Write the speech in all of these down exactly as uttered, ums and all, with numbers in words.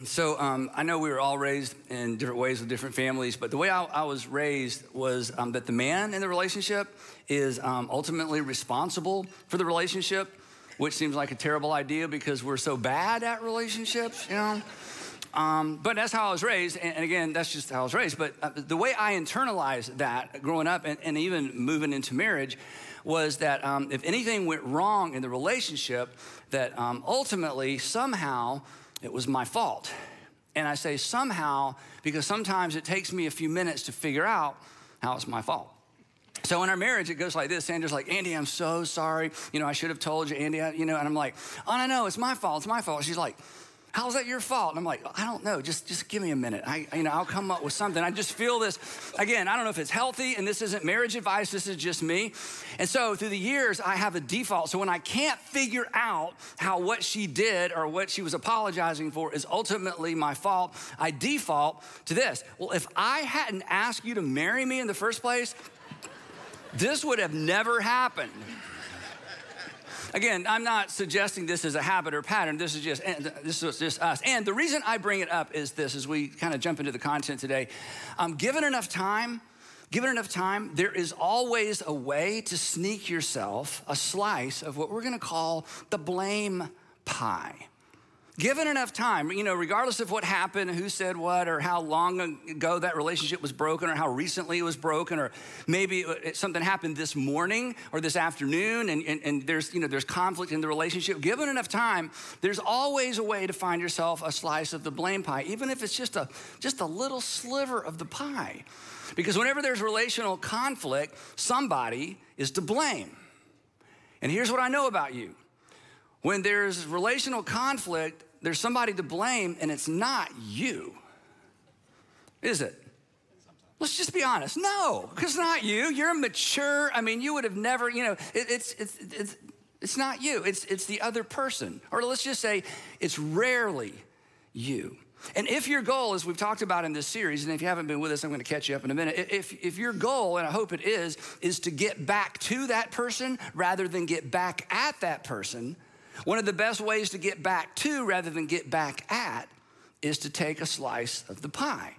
So um, I know we were all raised in different ways with different families, but the way I, I was raised was um, that the man in the relationship is um, ultimately responsible for the relationship, which seems like a terrible idea because we're so bad at relationships, you know? Um, but that's how I was raised, and, and again, that's just how I was raised. But uh, the way I internalized that growing up and, and even moving into marriage was that um, if anything went wrong in the relationship, that um, ultimately, somehow, it was my fault. And I say somehow because sometimes it takes me a few minutes to figure out how it's my fault. So in our marriage, it goes like this. Sandra's like, Andy, I'm so sorry. You know, I should have told you, Andy, I, you know, and I'm like, oh, no, no, it's my fault. It's my fault. She's like, how is that your fault? And I'm like, I don't know. Just, just give me a minute. I, you know, I'll come up with something. I just feel this. Again, I don't know if it's healthy, and this isn't marriage advice. This is just me. And so through the years, I have a default. So when I can't figure out how what she did or what she was apologizing for is ultimately my fault, I default to this. Well, if I hadn't asked you to marry me in the first place, this would have never happened. Again, I'm not suggesting this is a habit or pattern. This is just this is just us. And the reason I bring it up is this, as we kind of jump into the content today. Um, given enough time, given enough time, there is always a way to sneak yourself a slice of what we're going to call the blame pie. Given enough time, you know, regardless of what happened, who said what, or how long ago that relationship was broken, or how recently it was broken, or maybe something happened this morning or this afternoon, and, and, and there's, you know, there's conflict in the relationship. Given enough time, there's always a way to find yourself a slice of the blame pie, even if it's just a, just a little sliver of the pie. Because whenever there's relational conflict, somebody is to blame. And here's what I know about you. When there's relational conflict, there's somebody to blame, and it's not you, is it? Let's just be honest. No, because it's not you. You're mature. I mean, you would have never, you know, it, it's, it's, it's, it's not you. It's, it's the other person. Or let's just say it's rarely you. And if your goal, as we've talked about in this series, and if you haven't been with us, I'm going to catch you up in a minute. If, if your goal, and I hope it is, is to get back to that person rather than get back at that person, one of the best ways to get back to rather than get back at is to take a slice of the pie.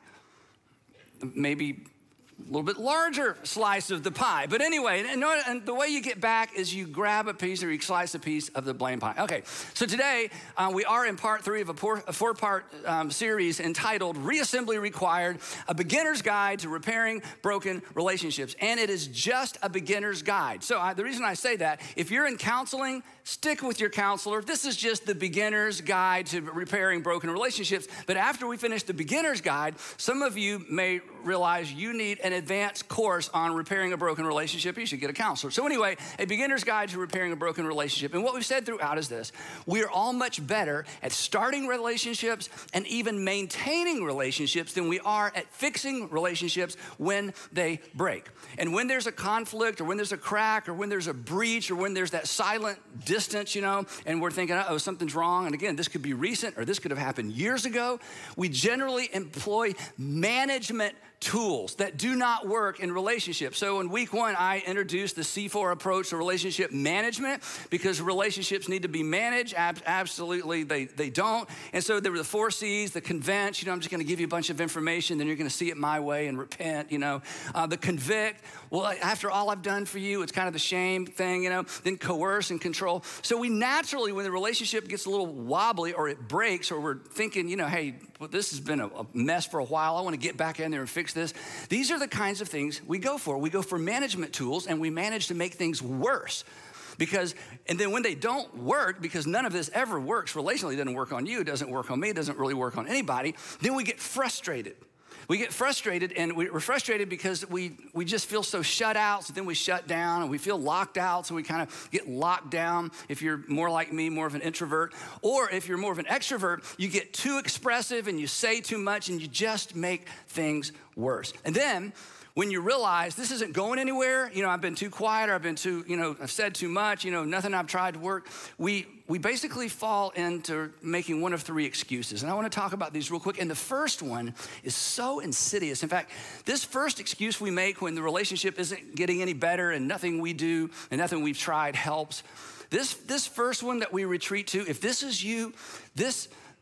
Maybe a little bit larger slice of the pie. But anyway, and the way you get back is you grab a piece or you slice a piece of the blame pie. Okay, so today uh, we are in part three of a, four, a four-part um, series entitled Reassembly Required, a beginner's guide to repairing broken relationships. And it is just a beginner's guide. So I, the reason I say that, if you're in counseling, stick with your counselor. This is just the beginner's guide to repairing broken relationships. But after we finish the beginner's guide, some of you may realize you need an advanced course on repairing a broken relationship. You should get a counselor. So anyway, a beginner's guide to repairing a broken relationship. And what we've said throughout is this: we are all much better at starting relationships and even maintaining relationships than we are at fixing relationships when they break. And when there's a conflict, or when there's a crack, or when there's a breach, or when there's that silent distance, you know, and we're thinking, oh, something's wrong. And again, this could be recent, or this could have happened years ago. We generally employ management tools that do not work in relationships. So in week one, I introduced the C four approach to relationship management, because relationships need to be managed. Ab- absolutely, they, they don't. And so there were the four C's, the convince, you know, I'm just gonna give you a bunch of information, then you're gonna see it my way and repent, you know. Uh, the convict, well, after all I've done for you, it's kind of the shame thing, you know. Then coerce and control. So we naturally, when the relationship gets a little wobbly or it breaks, or we're thinking, you know, hey, well, this has been a, a mess for a while, I wanna get back in there and fix this. These are the kinds of things we go for. We go for management tools, and we manage to make things worse. Because, and then when they don't work, because none of this ever works relationally, it doesn't work on you, it doesn't work on me, it doesn't really work on anybody, then we get frustrated. We get frustrated, and we're frustrated because we, we just feel so shut out, so then we shut down, and we feel locked out, so we kind of get locked down. If you're more like me, more of an introvert, or if you're more of an extrovert, you get too expressive and you say too much, and you just make things worse. And then when you realize this isn't going anywhere, you know, I've been too quiet, or I've been too, you know, I've said too much, you know, nothing I've tried to work, we we basically fall into making one of three excuses. And I want to talk about these real quick. And the first one is so insidious. In fact, this first excuse we make when the relationship isn't getting any better and nothing we do and nothing we've tried helps, this, this first one that we retreat to, if this is you, this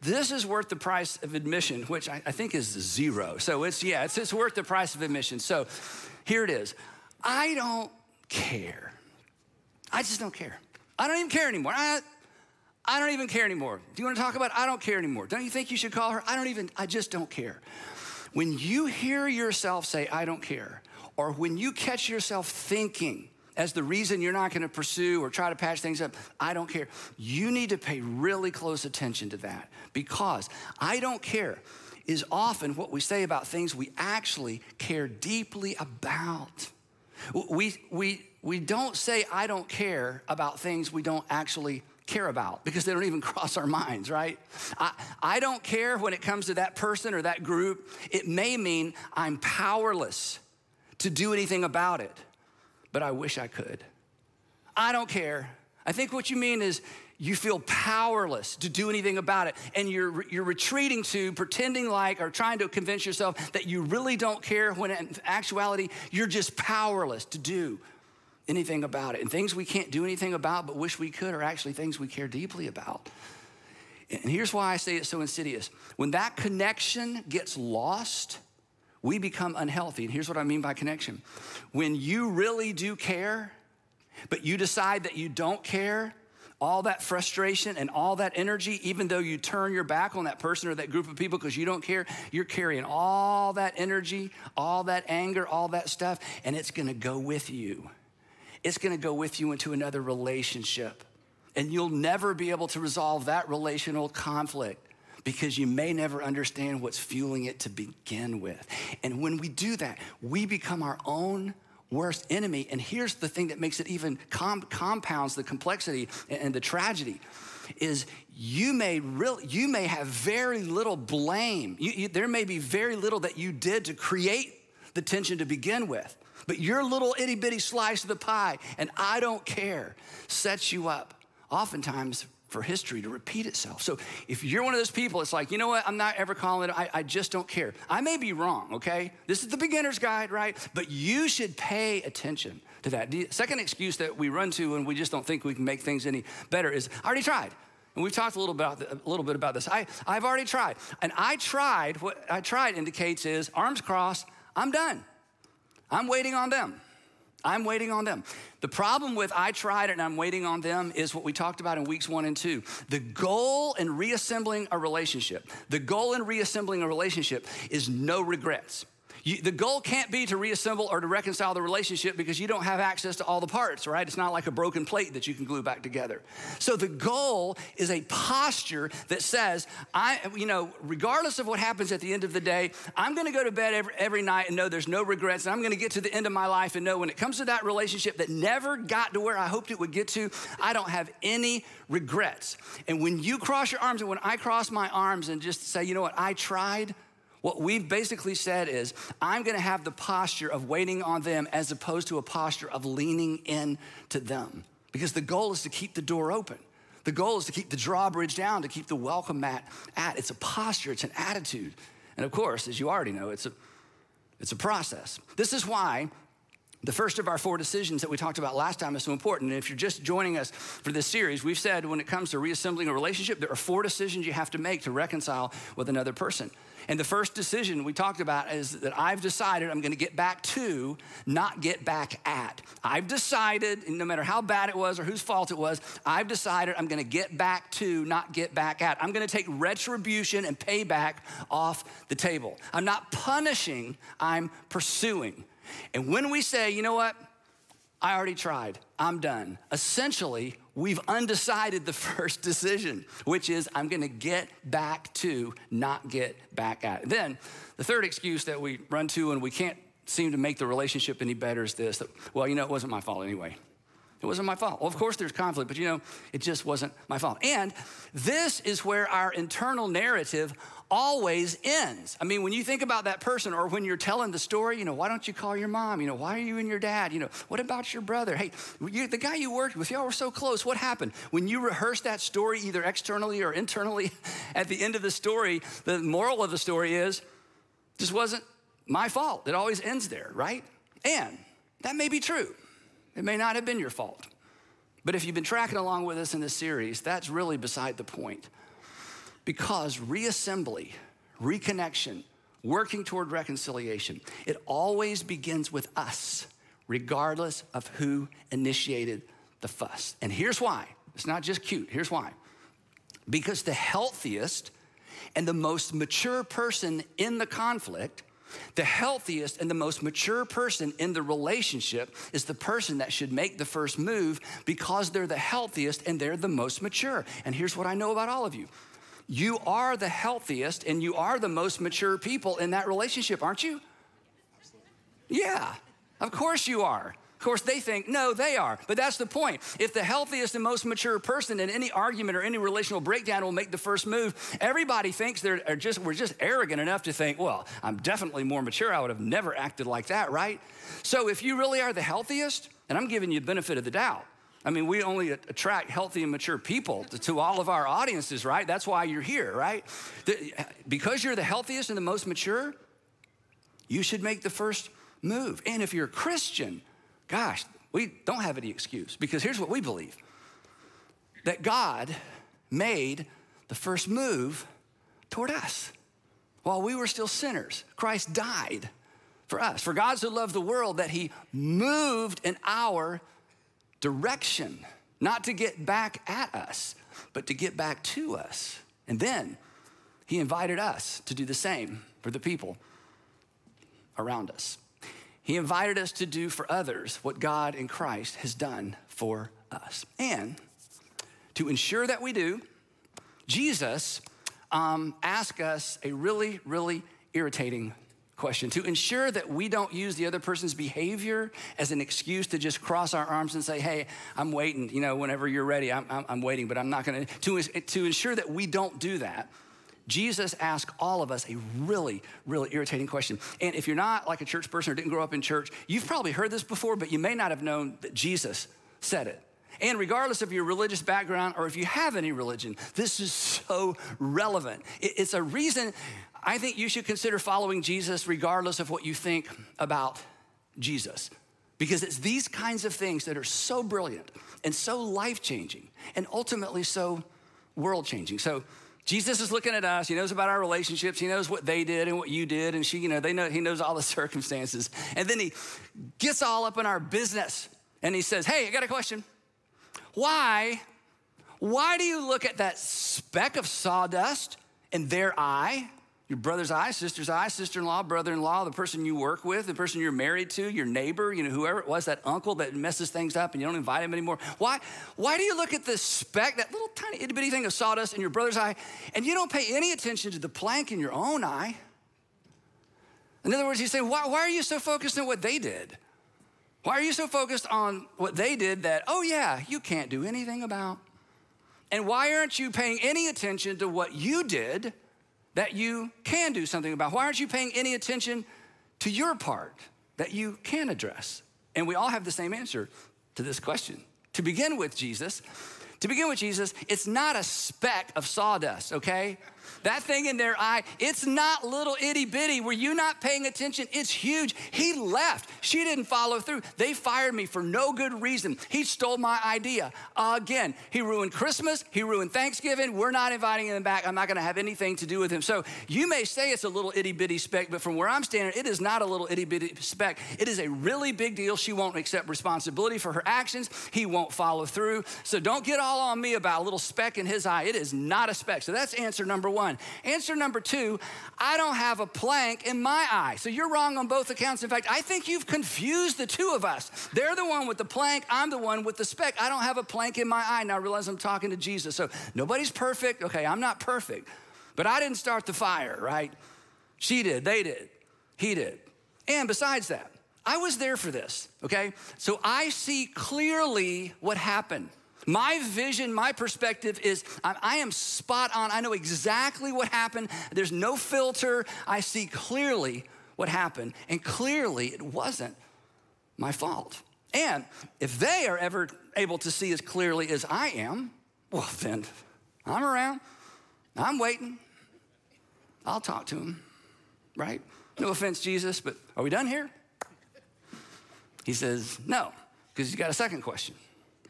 this is worth the price of admission, which I, I think is zero. So it's, yeah, it's, it's worth the price of admission. So here it is. I don't care. I just don't care. I don't even care anymore. I, I don't even care anymore. Do you want to talk about it? I don't care anymore. Don't you think you should call her? I don't even, I just don't care. When you hear yourself say, I don't care, or when you catch yourself thinking as the reason you're not gonna pursue or try to patch things up, I don't care, you need to pay really close attention to that, because I don't care is often what we say about things we actually care deeply about. We, we, we don't say I don't care about things we don't actually care about, because they don't even cross our minds, right? I, I don't care when it comes to that person or that group. It may mean I'm powerless to do anything about it, but I wish I could. I don't care. I think what you mean is you feel powerless to do anything about it, and you're, you're retreating to pretending like or trying to convince yourself that you really don't care, when in actuality, you're just powerless to do anything about it. And things we can't do anything about but wish we could are actually things we care deeply about. And here's why I say it's so insidious. When that connection gets lost, we become unhealthy. And here's what I mean by connection. When you really do care, but you decide that you don't care, all that frustration and all that energy, even though you turn your back on that person or that group of people because you don't care, you're carrying all that energy, all that anger, all that stuff, and it's gonna go with you. It's gonna go with you into another relationship. And you'll never be able to resolve that relational conflict because you may never understand what's fueling it to begin with. And when we do that, we become our own worst enemy. And here's the thing that makes it even com- compounds the complexity and the tragedy is you may really, you may have very little blame. You, you, there may be very little that you did to create the tension to begin with. But your little itty bitty slice of the pie, and I don't care, sets you up oftentimes for history to repeat itself. So if you're one of those people, it's like, you know what, I'm not ever calling it, I, I just don't care. I may be wrong, okay? This is the beginner's guide, right? But you should pay attention to that. The second excuse that we run to when we just don't think we can make things any better is, I already tried. And we've talked a little, about the, a little bit about this. I, I've already tried. And I tried, what I tried indicates is, arms crossed, I'm done. I'm waiting on them. I'm waiting on them. The problem with I tried it and I'm waiting on them is what we talked about in weeks one and two. The goal in reassembling a relationship, the goal in reassembling a relationship is no regrets. You, the goal can't be to reassemble or to reconcile the relationship because you don't have access to all the parts, right? It's not like a broken plate that you can glue back together. So the goal is a posture that says, I, you know, regardless of what happens at the end of the day, I'm gonna go to bed every, every night and know there's no regrets, and I'm gonna get to the end of my life and know when it comes to that relationship that never got to where I hoped it would get to, I don't have any regrets. And when you cross your arms and when I cross my arms and just say, you know what, I tried, what we've basically said is, I'm gonna have the posture of waiting on them as opposed to a posture of leaning in to them. Because the goal is to keep the door open. The goal is to keep the drawbridge down, to keep the welcome mat at. It's a posture, it's an attitude. And of course, as you already know, it's a, it's a process. This is why the first of our four decisions that we talked about last time is so important. And if you're just joining us for this series, we've said when it comes to reassembling a relationship, there are four decisions you have to make to reconcile with another person. And the first decision we talked about is that I've decided I'm gonna get back to, not get back at. I've decided, no matter how bad it was or whose fault it was, I've decided I'm gonna get back to, not get back at. I'm gonna take retribution and payback off the table. I'm not punishing, I'm pursuing. And when we say, you know what, I already tried, I'm done. Essentially, we've undecided the first decision, which is I'm gonna get back to, not get back at. Then the third excuse that we run to and we can't seem to make the relationship any better is this, that, well, you know, it wasn't my fault anyway. It wasn't my fault. Well, of course there's conflict, but you know, it just wasn't my fault. And this is where our internal narrative always ends. I mean, when you think about that person or when you're telling the story, you know, why don't you call your mom? You know, why are you and your dad? You know, what about your brother? Hey, you, the guy you worked with, y'all were so close. What happened? When you rehearse that story, either externally or internally, at the end of the story, the moral of the story is, this wasn't my fault. It always ends there, right? And that may be true. It may not have been your fault. But if you've been tracking along with us in this series, that's really beside the point. Because reassembly, reconnection, working toward reconciliation, it always begins with us, regardless of who initiated the fuss. And here's why. It's not just cute. Here's why. Because the healthiest and the most mature person in the conflict, the healthiest and the most mature person in the relationship is the person that should make the first move because they're the healthiest and they're the most mature. And here's what I know about all of you. You are the healthiest and you are the most mature people in that relationship, aren't you? Yeah, of course you are. Of course, they think, no, they are. But that's the point. If the healthiest and most mature person in any argument or any relational breakdown will make the first move, everybody thinks they're are just, we're just arrogant enough to think, well, I'm definitely more mature. I would have never acted like that, right? So if you really are the healthiest, and I'm giving you the benefit of the doubt, I mean, we only attract healthy and mature people to, to all of our audiences, right? That's why you're here, right? The, because you're the healthiest and the most mature, you should make the first move. And if you're a Christian, gosh, we don't have any excuse because here's what we believe. That God made the first move toward us while we were still sinners. Christ died for us. For God so loved the world that he moved in our direction, not to get back at us, but to get back to us. And then he invited us to do the same for the people around us. He invited us to do for others what God in Christ has done for us. And to ensure that we do, Jesus um, asked us a really, really irritating question. To ensure that we don't use the other person's behavior as an excuse to just cross our arms and say, hey, I'm waiting, you know, whenever you're ready, I'm, I'm, I'm waiting, but I'm not gonna, to, to ensure that we don't do that, Jesus asked all of us a really, really irritating question. And if you're not like a church person or didn't grow up in church, you've probably heard this before, but you may not have known that Jesus said it. And regardless of your religious background or if you have any religion, this is so relevant. It's a reason I think you should consider following Jesus regardless of what you think about Jesus. Because it's these kinds of things that are so brilliant and so life-changing and ultimately so world-changing. So Jesus is looking at us. He knows about our relationships. He knows what they did and what you did. And she, you know, they know, he knows all the circumstances. And then he gets all up in our business and he says, hey, I got a question. Why, why do you look at that speck of sawdust in their eye, your brother's eye, sister's eye, sister-in-law, brother-in-law, the person you work with, the person you're married to, your neighbor, you know, whoever it was, that uncle that messes things up and you don't invite him anymore? Why, why do you look at this speck, that little tiny itty-bitty thing of sawdust in your brother's eye, and you don't pay any attention to the plank in your own eye? In other words, you say, why, why are you so focused on what they did? Why are you so focused on what they did that, oh yeah, you can't do anything about? And why aren't you paying any attention to what you did that you can do something about? Why aren't you paying any attention to your part that you can address? And we all have the same answer to this question. To begin with, Jesus, to begin with Jesus, it's not a speck of sawdust, okay? That thing in their eye, it's not little itty bitty. Were you not paying attention? It's huge. He left. She didn't follow through. They fired me for no good reason. He stole my idea. Again, he ruined Christmas. He ruined Thanksgiving. We're not inviting him back. I'm not going to have anything to do with him. So you may say it's a little itty bitty speck, but from where I'm standing, it is not a little itty bitty speck. It is a really big deal. She won't accept responsibility for her actions. He won't follow through. So don't get all on me about a little speck in his eye. It is not a speck. So that's answer number one. Answer number two, I don't have a plank in my eye. So you're wrong on both accounts. In fact, I think you've confused the two of us. They're the one with the plank. I'm the one with the speck. I don't have a plank in my eye. Now I realize I'm talking to Jesus. So nobody's perfect. Okay, I'm not perfect. But I didn't start the fire, right? She did. They did. He did. And besides that, I was there for this, okay? So I see clearly what happened. My vision, my perspective is I, I am spot on. I know exactly what happened. There's no filter. I see clearly what happened. And clearly it wasn't my fault. And if they are ever able to see as clearly as I am, well then I'm around. I'm waiting. I'll talk to him, right? No offense, Jesus, but are we done here? He says, no, because he's got a second question.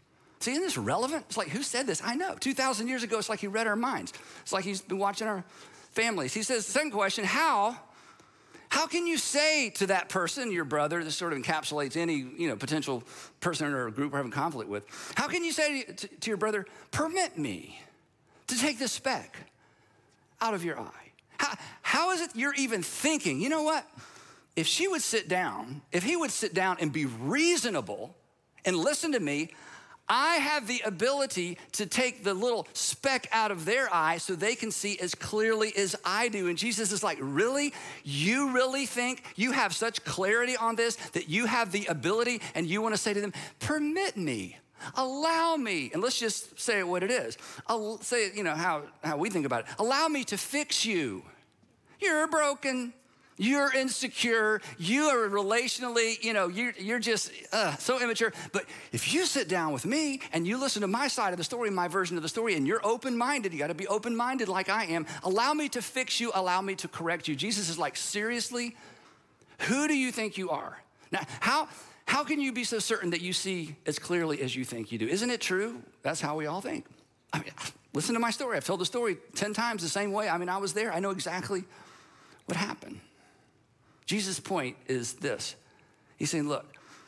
See, isn't this relevant? It's like, who said this? I know. two thousand years ago, it's like he read our minds. It's like he's been watching our families. He says, second question, how, how can you say to that person, your brother, this sort of encapsulates any, you know, potential person or group we're having conflict with. How can you say to, to your brother, permit me to take the speck out of your eye? How, how is it you're even thinking, you know what? If she would sit down, if he would sit down and be reasonable and listen to me, I have the ability to take the little speck out of their eye so they can see as clearly as I do. And Jesus is like, really? You really think you have such clarity on this that you have the ability and you want to say to them, permit me, allow me, and let's just say it what it is. I'll say it, you know, how, how we think about it. Allow me to fix you. You're broken. You're insecure, you are relationally, you know, you're, you're just uh, so immature. But if you sit down with me and you listen to my side of the story, my version of the story, and you're open-minded, you gotta be open-minded like I am, allow me to fix you, allow me to correct you. Jesus is like, seriously? Who do you think you are? Now, how, how can you be so certain that you see as clearly as you think you do? Isn't it true? That's how we all think. I mean, listen to my story. I've told the story ten times the same way. I mean, I was there. I know exactly what happened. Jesus' point is this. He's saying, look,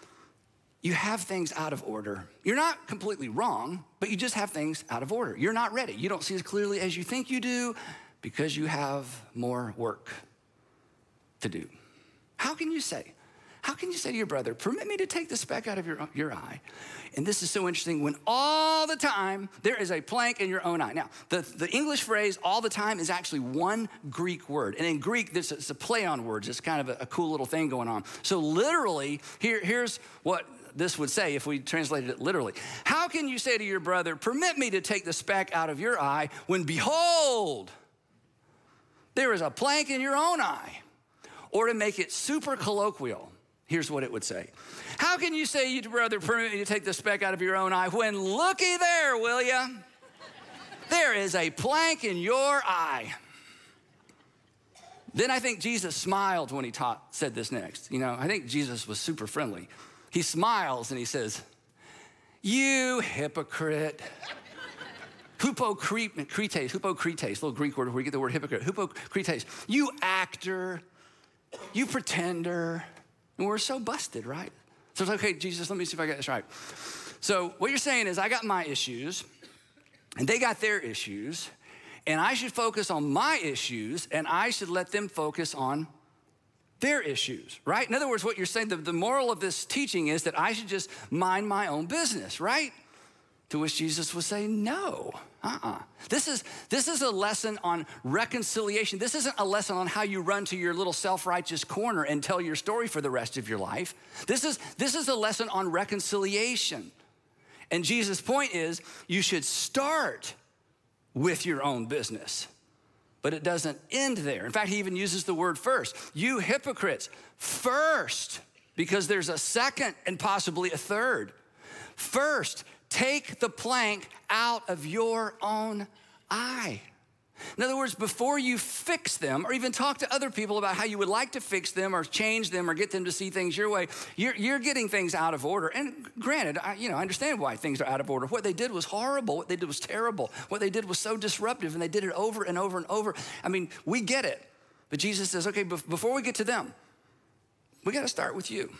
you have things out of order. You're not completely wrong, but you just have things out of order. You're not ready. You don't see as clearly as you think you do because you have more work to do. How can you say, how can you say to your brother, permit me to take the speck out of your, your eye? And this is so interesting when all the time there is a plank in your own eye. Now, the, the English phrase all the time is actually one Greek word. And in Greek, this is a play on words. It's kind of a, a cool little thing going on. So literally, here, here's what this would say if we translated it literally. How can you say to your brother, permit me to take the speck out of your eye when behold, there is a plank in your own eye? Or to make it super colloquial, here's what it would say. How can you say, you brother, permit me to take the speck out of your own eye when looky there, will ya? There is a plank in your eye. Then I think Jesus smiled when he taught, said this next. You know, I think Jesus was super friendly. He smiles and he says, you hypocrite. Hypocrites, hypocrites, little Greek word where we get the word hypocrite. Hypocrites, you actor, you pretender. And we're so busted, right? So it's like, okay, Jesus, let me see if I got this right. So what you're saying is I got my issues and they got their issues and I should focus on my issues and I should let them focus on their issues, right? In other words, what you're saying, the, the moral of this teaching is that I should just mind my own business, right? To which Jesus would say, no, uh-uh. This is, this is a lesson on reconciliation. This isn't a lesson on how you run to your little self-righteous corner and tell your story for the rest of your life. This is, this is a lesson on reconciliation. And Jesus' point is you should start with your own business, but it doesn't end there. In fact, he even uses the word first. You hypocrites, first, because there's a second and possibly a third. First, take the plank out of your own eye. In other words, before you fix them or even talk to other people about how you would like to fix them or change them or get them to see things your way, you're, you're getting things out of order. And granted, I, you know, I understand why things are out of order. What they did was horrible. What they did was terrible. What they did was so disruptive and they did it over and over and over. I mean, we get it. But Jesus says, okay, before we get to them, we got to start with you.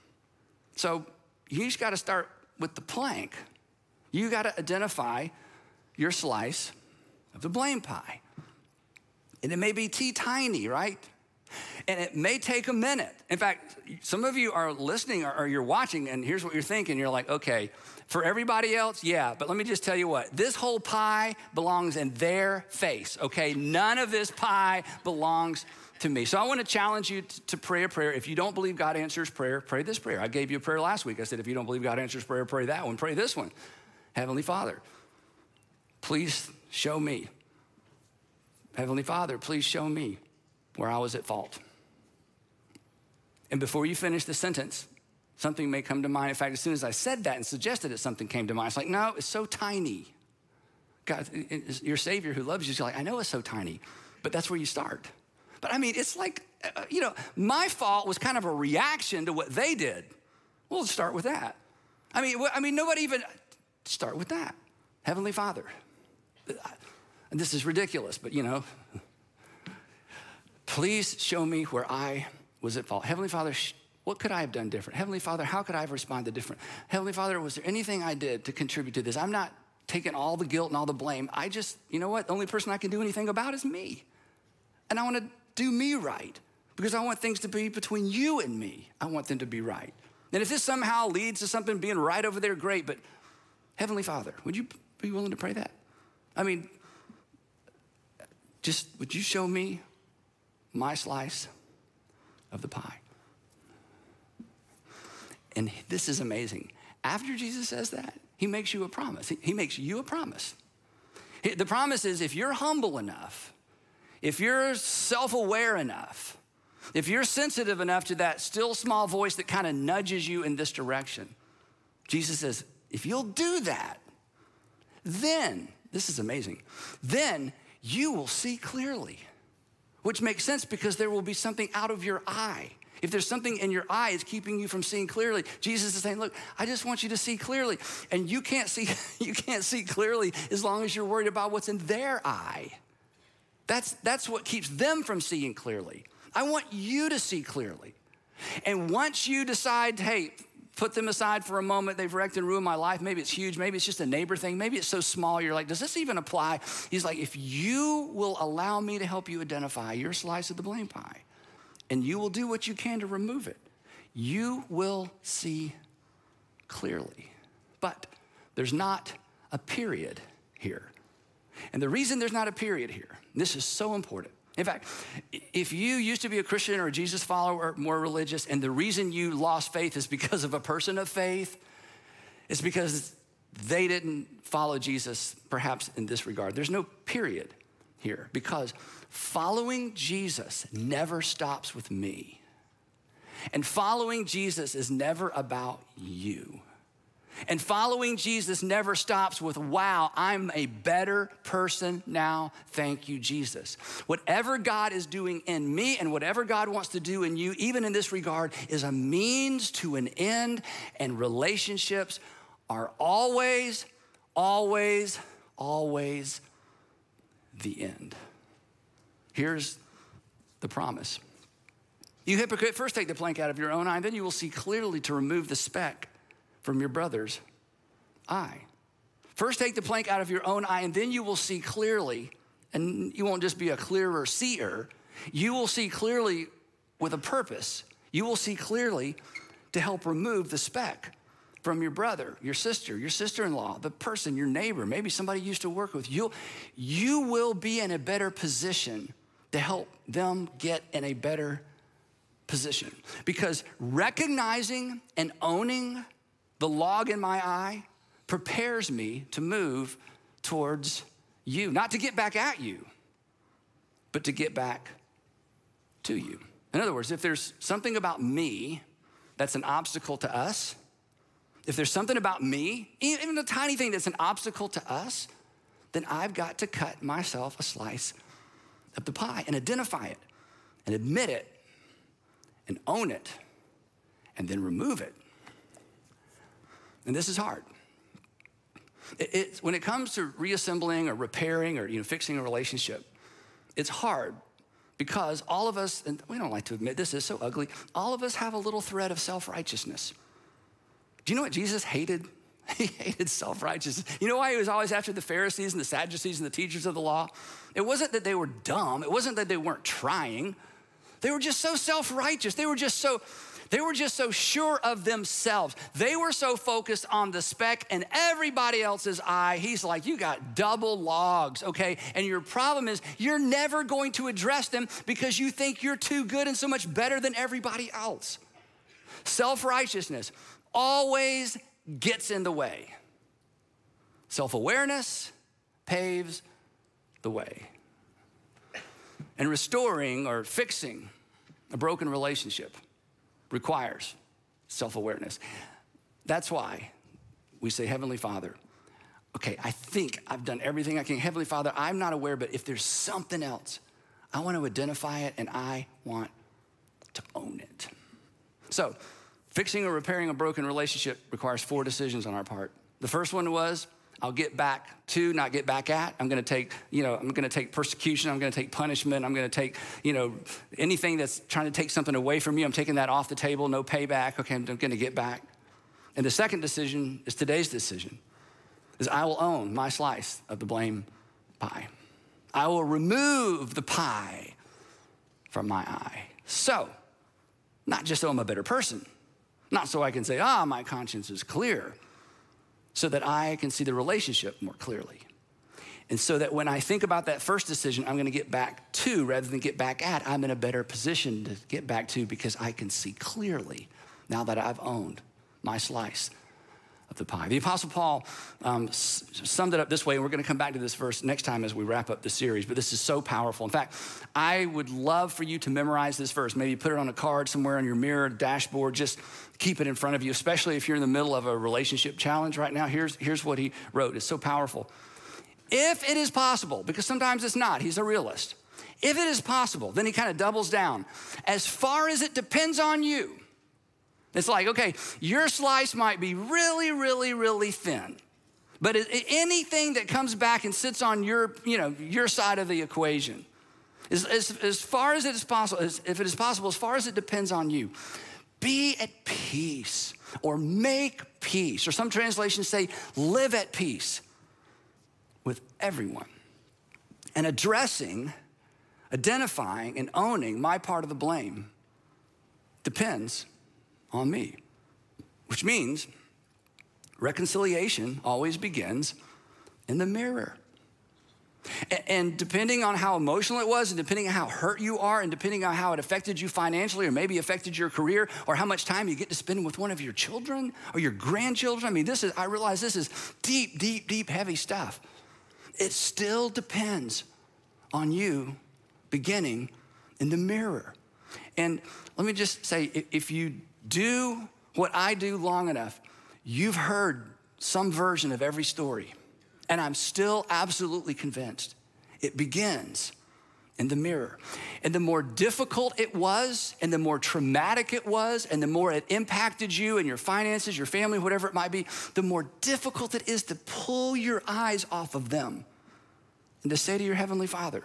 So you just got to start with the plank. You got to identify your slice of the blame pie. And it may be teeny, right? And it may take a minute. In fact, some of you are listening or, or you're watching and here's what you're thinking. You're like, okay, for everybody else, yeah, but let me just tell you what, this whole pie belongs in their face, okay? None of this pie belongs to me. So I want to challenge you to, to pray a prayer. If you don't believe God answers prayer, pray this prayer. I gave you a prayer last week. I said, if you don't believe God answers prayer, pray that one. Pray this one. Heavenly Father, please show me. Heavenly Father, please show me where I was at fault. And before you finish the sentence, something may come to mind. In fact, as soon as I said that and suggested it, something came to mind. It's like, no, it's so tiny. God, your Savior who loves you is like, I know it's so tiny, but that's where you start. But I mean, it's like, uh, you know, my fault was kind of a reaction to what they did. We'll start with that. I mean, I mean, nobody even start with that. Heavenly Father. And this is ridiculous, but you know, please show me where I was at fault. Heavenly Father, what could I have done different? Heavenly Father, how could I have responded different? Heavenly Father, was there anything I did to contribute to this? I'm not taking all the guilt and all the blame. I just, you know what? The only person I can do anything about is me. And I want to do me right because I want things to be between you and me. I want them to be right. And if this somehow leads to something being right over there, great. But Heavenly Father, would you be willing to pray that? I mean, just would you show me my slice of the pie? And this is amazing. After Jesus says that, he makes you a promise. He, he makes you a promise. He, the promise is if you're humble enough, if you're self-aware enough, if you're sensitive enough to that still small voice that kind of nudges you in this direction, Jesus says, if you'll do that, then, this is amazing, then you will see clearly, which makes sense because there will be something out of your eye. If there's something in your eye that's keeping you from seeing clearly, Jesus is saying, look, I just want you to see clearly. And you can't see, you can't see clearly as long as you're worried about what's in their eye. That's, that's what keeps them from seeing clearly. I want you to see clearly. And once you decide, hey, put them aside for a moment, they've wrecked and ruined my life. Maybe it's huge, maybe it's just a neighbor thing. Maybe it's so small, you're like, does this even apply? He's like, if you will allow me to help you identify your slice of the blame pie, and you will do what you can to remove it, you will see clearly. But there's not a period here. And the reason there's not a period here, this is so important. In fact, if you used to be a Christian or a Jesus follower or more religious, and the reason you lost faith is because of a person of faith, it's because they didn't follow Jesus, perhaps in this regard. There's no period here because following Jesus never stops with me. And following Jesus is never about you. And following Jesus never stops with, wow, I'm a better person now. Thank you, Jesus. Whatever God is doing in me and whatever God wants to do in you, even in this regard, is a means to an end. And relationships are always, always, always the end. Here's the promise. You hypocrite, first take the plank out of your own eye, then you will see clearly to remove the speck from your brother's eye. First take the plank out of your own eye, and then you will see clearly, and you won't just be a clearer seer, you will see clearly with a purpose. You will see clearly to help remove the speck from your brother, your sister, your sister-in-law, the person, your neighbor, maybe somebody you used to work with. You'll, you will be in a better position to help them get in a better position. Because recognizing and owning the log in my eye prepares me to move towards you. Not to get back at you, but to get back to you. In other words, if there's something about me that's an obstacle to us, if there's something about me, even a tiny thing that's an obstacle to us, then I've got to cut myself a slice of the pie and identify it and admit it and own it and then remove it. And this is hard. It, it, when it comes to reassembling or repairing or you know, fixing a relationship, it's hard because all of us, and we don't like to admit this is so ugly, all of us have a little thread of self-righteousness. Do you know what Jesus hated? He hated self-righteousness. You know why he was always after the Pharisees and the Sadducees and the teachers of the law? It wasn't that they were dumb. It wasn't that they weren't trying. They were just so self-righteous. They were just so, they were just so sure of themselves. They were so focused on the speck in everybody else's eye. He's like, you got double logs, okay? And your problem is you're never going to address them because you think you're too good and so much better than everybody else. Self-righteousness always gets in the way. Self-awareness paves the way. And restoring or fixing a broken relationship requires self-awareness. That's why we say, Heavenly Father, okay, I think I've done everything I can. Heavenly Father, I'm not aware, but if there's something else, I want to identify it and I want to own it. So, fixing or repairing a broken relationship requires four decisions on our part. The first one was, I'll get back to, not get back at. I'm gonna take, you know, I'm gonna take persecution. I'm gonna take punishment. I'm gonna take, you know, anything that's trying to take something away from you. I'm taking that off the table, no payback. Okay, I'm gonna get back. And the second decision is today's decision, is I will own my slice of the blame pie. I will remove the pie from my eye. So, not just so I'm a better person, not so I can say, ah, my conscience is clear, so that I can see the relationship more clearly. And so that when I think about that first decision, I'm gonna get back to rather than get back at, I'm in a better position to get back to because I can see clearly now that I've owned my slice of the pie. The Apostle Paul um, s- summed it up this way, and we're gonna come back to this verse next time as we wrap up the series, but this is so powerful. In fact, I would love for you to memorize this verse. Maybe put it on a card somewhere on your mirror, dashboard, just keep it in front of you, especially if you're in the middle of a relationship challenge right now. Here's, here's what he wrote. It's so powerful. If it is possible, because sometimes it's not, he's a realist. If it is possible, then he kind of doubles down. As far as it depends on you, it's like, okay, your slice might be really, really, really thin, but anything that comes back and sits on your, you know, your side of the equation, as, as, as far as it is possible, as, if it is possible, as far as it depends on you, be at peace or make peace, or some translations say live at peace with everyone. And addressing, identifying, and owning my part of the blame depends on me, which means reconciliation always begins in the mirror. And depending on how emotional it was, and depending on how hurt you are, and depending on how it affected you financially, or maybe affected your career, or how much time you get to spend with one of your children or your grandchildren. I mean, this is, I realize this is deep, deep, deep, heavy stuff. It still depends on you beginning in the mirror. And let me just say, if you do what I do long enough, you've heard some version of every story. And I'm still absolutely convinced it begins in the mirror. And the more difficult it was, and the more traumatic it was, and the more it impacted you and your finances, your family, whatever it might be, the more difficult it is to pull your eyes off of them and to say to your Heavenly Father,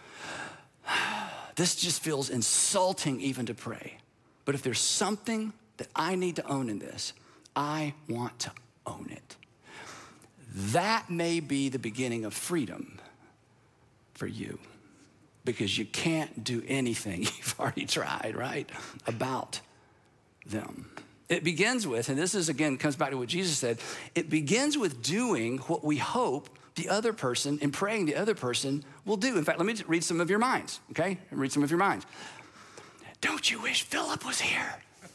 this just feels insulting even to pray. But if there's something that I need to own in this, I want to own it. That may be the beginning of freedom for you, because you can't do anything you've already tried, right, about them. It begins with, and this is again, comes back to what Jesus said, it begins with doing what we hope the other person and praying the other person will do. In fact, let me read some of your minds, okay? Read some of your minds. Don't you wish Philip was here?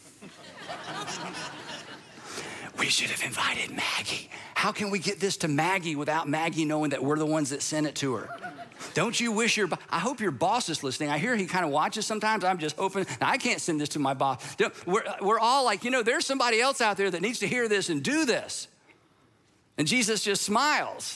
We should have invited Maggie. How can we get this to Maggie without Maggie knowing that we're the ones that sent it to her? Don't you wish your, I hope your boss is listening. I hear he kind of watches sometimes. I'm just hoping, now I can't send this to my boss. We're, we're all like, you know, there's somebody else out there that needs to hear this and do this. And Jesus just smiles.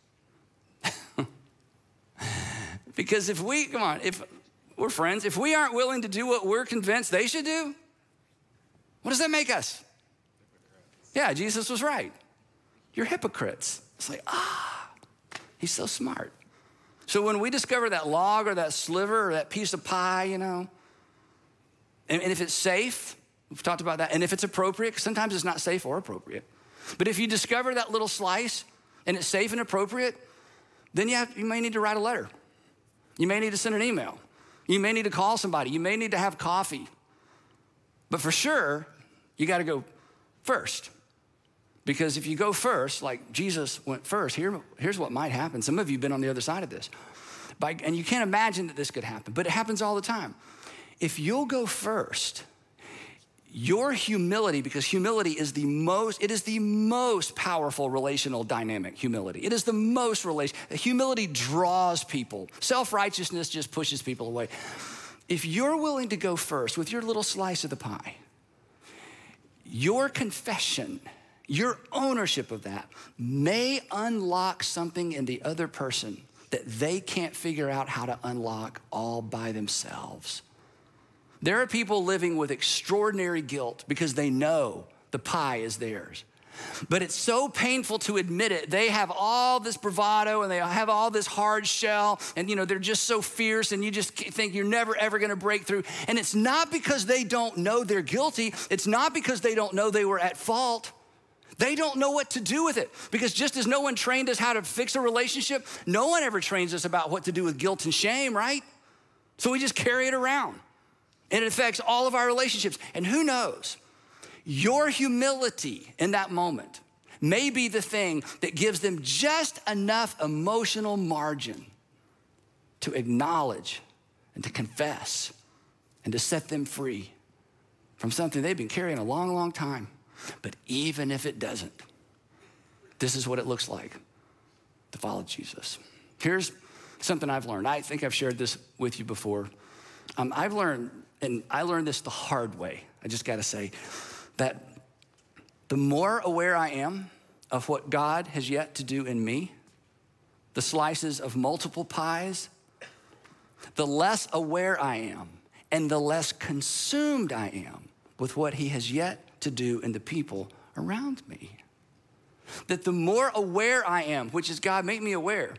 Because if we, come on, if we're friends, if we aren't willing to do what we're convinced they should do, what does that make us? Yeah, Jesus was right. You're hypocrites. It's like, ah, he's so smart. So when we discover that log or that sliver or that piece of pie, you know, and, and if it's safe, we've talked about that, and if it's appropriate, because sometimes it's not safe or appropriate. But if you discover that little slice and it's safe and appropriate, then you, have, you may need to write a letter. You may need to send an email. You may need to call somebody. You may need to have coffee. But for sure, you got to go first. Because if you go first, like Jesus went first, here, here's what might happen. Some of you have been on the other side of this. By, and you can't imagine that this could happen, but it happens all the time. If you'll go first, your humility, because humility is the most, it is the most powerful relational dynamic, humility. It is the most relation, humility draws people. Self-righteousness just pushes people away. If you're willing to go first with your little slice of the pie, your confession, your ownership of that may unlock something in the other person that they can't figure out how to unlock all by themselves. There are people living with extraordinary guilt because they know the pie is theirs. but it's so painful to admit it. They have all this bravado and they have all this hard shell, and you know, they're just so fierce, and you just think you're never ever gonna break through. And it's not because they don't know they're guilty. It's not because they don't know they were at fault. They don't know what to do with it, because just as no one trained us how to fix a relationship, no one ever trains us about what to do with guilt and shame, right? So we just carry it around, and it affects all of our relationships. And who knows, your humility in that moment may be the thing that gives them just enough emotional margin to acknowledge and to confess and to set them free from something they've been carrying a long, long time. But even if it doesn't, this is what it looks like to follow Jesus. Here's something I've learned. I think I've shared this with you before. Um, I've learned, and I learned this the hard way, I just gotta say, that the more aware I am of what God has yet to do in me, the slices of multiple pies, the less aware I am and the less consumed I am with what he has yet to do in the people around me. That the more aware I am, which is God, make me aware,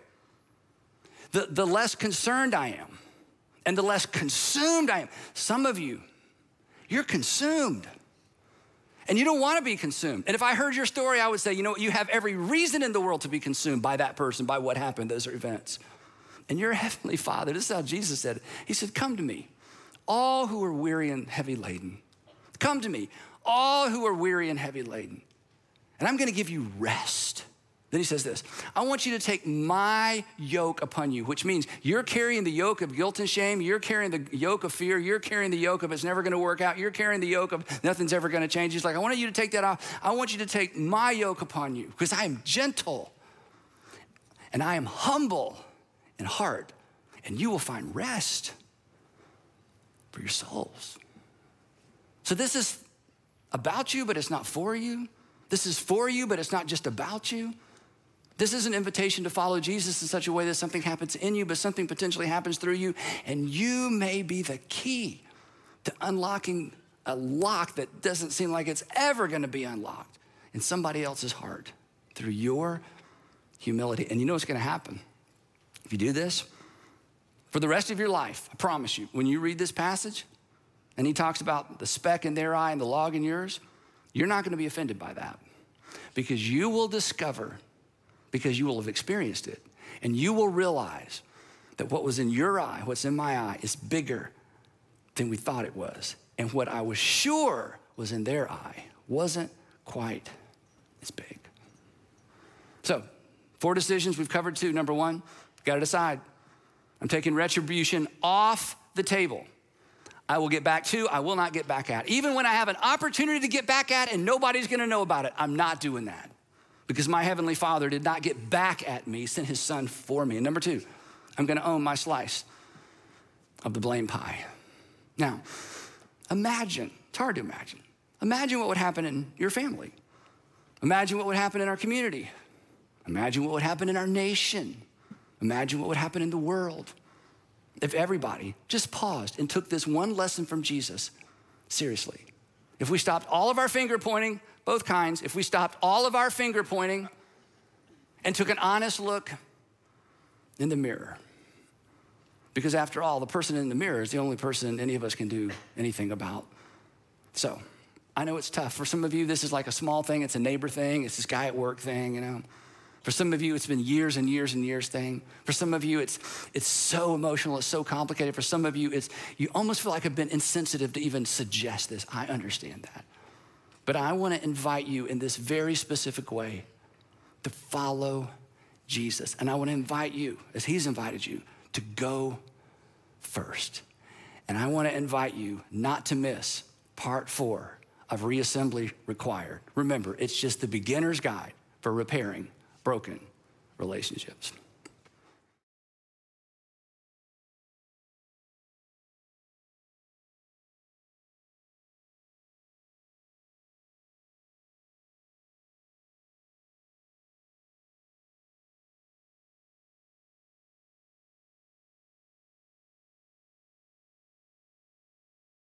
the, the less concerned I am and the less consumed I am. Some of you, you're consumed and you don't want to be consumed. And if I heard your story, I would say, you know what, you have every reason in the world to be consumed by that person, by what happened, those events. And your heavenly Father, this is how Jesus said it. He said, come to me, all who are weary and heavy laden. Come to me, all who are weary and heavy laden, and I'm gonna give you rest. Then he says this, I want you to take my yoke upon you, which means you're carrying the yoke of guilt and shame, you're carrying the yoke of fear, you're carrying the yoke of it's never gonna work out, you're carrying the yoke of nothing's ever gonna change. He's like, I want you to take that off. I want you to take my yoke upon you, because I am gentle and I am humble in heart, and you will find rest for your souls. So this is about you, but it's not for you. This is for you, but it's not just about you. This is an invitation to follow Jesus in such a way that something happens in you, but something potentially happens through you, and you may be the key to unlocking a lock that doesn't seem like it's ever gonna be unlocked in somebody else's heart through your humility. And you know what's gonna happen? If you do this, for the rest of your life, I promise you, when you read this passage, and he talks about the speck in their eye and the log in yours, you're not gonna be offended by that, because you will discover, because you will have experienced it, and you will realize that what was in your eye, what's in my eye, is bigger than we thought it was. And what I was sure was in their eye wasn't quite as big. So, four decisions, we've covered two. Number one, gotta decide. I'm taking retribution off the table. I will get back to, I will not get back at. Even when I have an opportunity to get back at and nobody's gonna know about it, I'm not doing that, because my heavenly Father did not get back at me, sent his son for me. And number two, I'm gonna own my slice of the blame pie. Now, imagine, it's hard to imagine. Imagine what would happen in your family. Imagine what would happen in our community. Imagine what would happen in our nation. Imagine what would happen in the world if everybody just paused and took this one lesson from Jesus seriously. If we stopped all of our finger pointing, both kinds, if we stopped all of our finger pointing and took an honest look in the mirror. Because after all, the person in the mirror is the only person any of us can do anything about. So, I know it's tough. For some of you, this is like a small thing. It's a neighbor thing. It's this guy at work thing, you know. For some of you, it's been years and years and years thing. For some of you, it's it's so emotional, it's so complicated. For some of you, it's you almost feel like I've been insensitive to even suggest this. I understand that. But I want to invite you in this very specific way to follow Jesus. And I want to invite you, as he's invited you, to go first. And I want to invite you not to miss part four of Reassembly Required. Remember, it's just the beginner's guide for repairing broken relationships.